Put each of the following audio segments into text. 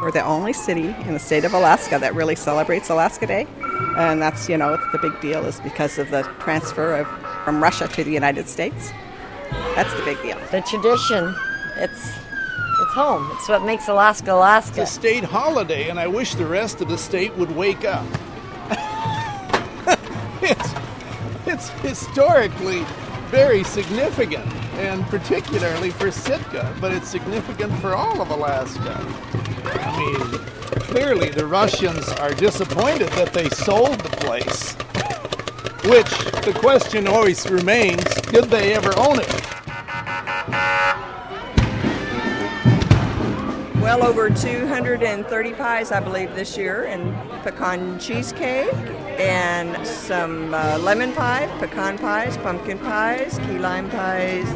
We're the only city in the state of Alaska that really celebrates Alaska Day. And that's, it's the big deal is because of the transfer from Russia to the United States. That's the big deal. The tradition, it's home. It's what makes Alaska, Alaska. It's a state holiday, and I wish the rest of the state would wake up. It's historically very significant, and particularly for Sitka, but it's significant for all of Alaska. I mean, clearly the Russians are disappointed that they sold the place, which the question always remains, did they ever own it? Well over 230 pies, I believe, this year, and pecan cheesecake, and some lemon pie, pecan pies, pumpkin pies, key lime pies.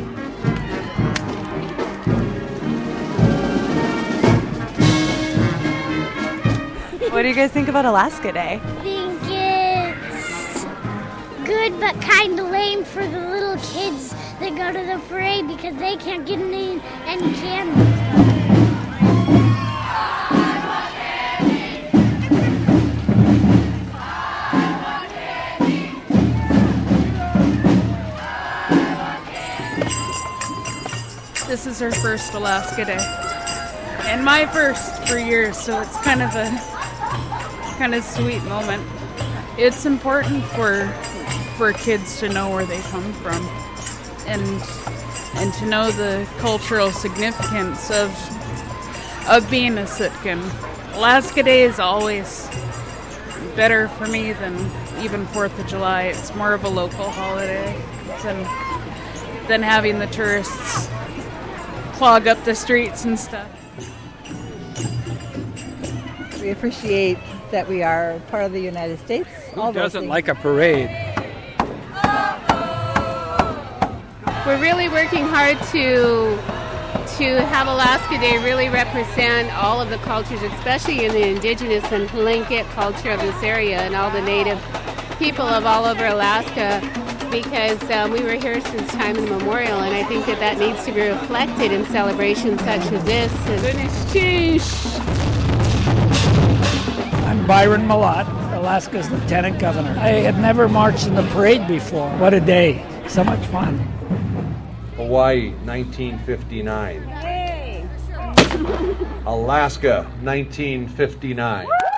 What do you guys think about Alaska Day? I think it's good but kind of lame for the little kids that go to the parade because they can't get any candy. This is our first Alaska Day, and my first for years, so it's kind of a sweet moment. It's important for kids to know where they come from, and to know the cultural significance of being a Sitkan. Alaska Day is always better for me than even 4th of July. It's more of a local holiday than having the tourists clog up the streets and stuff. We appreciate that we are part of the United States. Who doesn't like a parade? We're really working hard to have Alaska Day really represent all of the cultures, especially in the indigenous and Tlingit culture of this area and all the native people of all over Alaska, because we were here since time immemorial, and I think that needs to be reflected in celebrations such as this. I'm Byron Malott, Alaska's Lieutenant Governor. I had never marched in the parade before. What a day. So much fun. Hawaii, 1959. Yay! Alaska, 1959.